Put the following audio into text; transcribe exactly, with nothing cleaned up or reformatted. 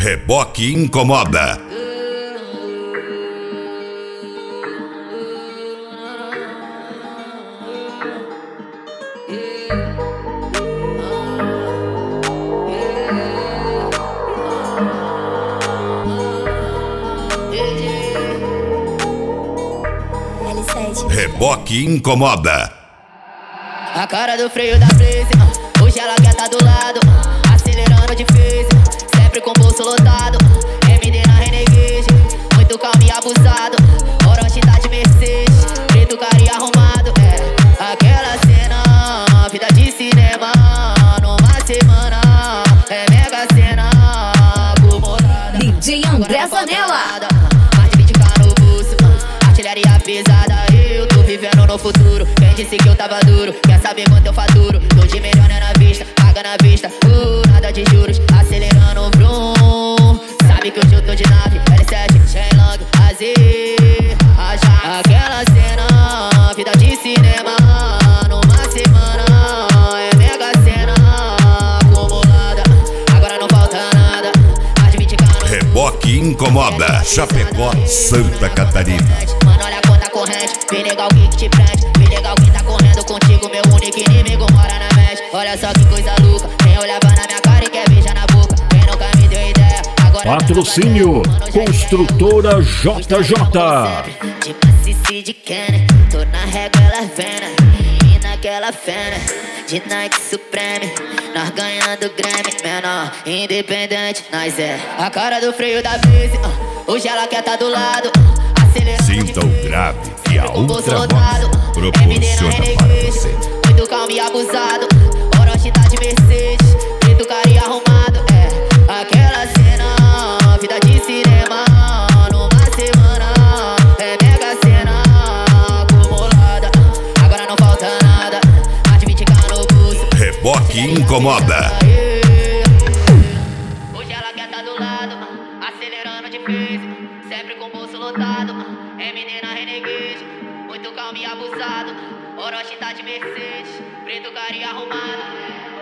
Reboque incomoda. Reboque incomoda. A cara do freio da Blaze, uh, hoje ela quer tá do lado, uh, acelerando de face, uh, sempre com o bolso lotado, uh, M D na Renegade, muito calmo e abusado, uh, Orochi tá de Mercedes, preto cara e arrumado, é aquela cena, vida de cinema, numa semana, é mega cena, acumulada. D J André Zanella. Mais de vinte k no bolso, uh, artilharia pesada, eu tô vivendo no futuro. Quem disse que eu tava duro? Quer saber quanto eu faturo? Tô de milhões na vista, paga na vista, uh, nada de juros, acelerando o brum. Sabe que hoje eu tô de nave, L sete, Shenlong, A Z, Ajax. Aquela cena, vida de cinema, numa semana, é mega cena, acumulada, agora não falta nada, mais de vinte k no Reboque incomoda. Chapecó, Santa Catarina. Mano, olha a conta corrente, vem legal que te prende, vem legal quem tá correndo contigo, meu único inimigo mora na mente. Olha só que coisa louca, quem olhava na minha cara e quer beijar na boca, quem nunca me deu ideia, agora Patrocínio Construtora J J. de Macici de Kenny, tô na régua, ela vem, e naquela fena, de Nike Supreme, nós ganhando Grammy, menor, independente, nós é a cara do freio da Blaze, uh, hoje ela quer tá do lado, uh, acelerando. Sinta o grave que a outra voz proporciona para você. Muito calmo e abusado, Orochi tá de Mercedes, preto cara e arrumado, é aquela cena, vida de cinema, numa semana, é mega cena, acumulada, agora não falta nada, mais de vinte k no bolso. Reboque incomoda. Hoje ela quer tá do lado, acelerando de face, sempre com o bolso lotado, M D na Renegade, muito calmo e abusado, Orochi tá de Mercedes, preto cara e arrumado.